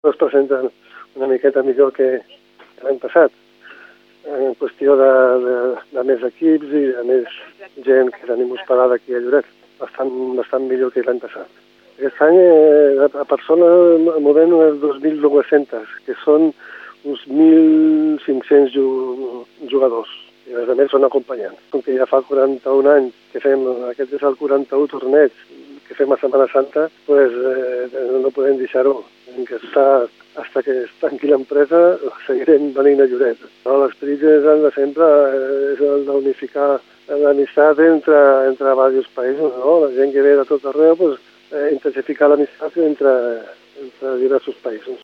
es presenten una miqueta millor que l'any passat, en qüestió de més equips i de més gent que tenim hospedada aquí a Lloret, bastant millor que l'any passat. Aquest any a persones movem unes 2.900, que són uns 1.500 jugadors. I a més són acompanyants. Com que ja fa 41 anys que fem, aquest és el 41 torneig que fem a Setmana Santa, doncs no podem deixar-ho. Hasta que es tanqui l'empresa seguirem venint a Lloret. L'esperit de sempre és el d'unificar l'amistat entre diversos països. La gent que ve de tot arreu, intensificar l'amistat entre diversos països.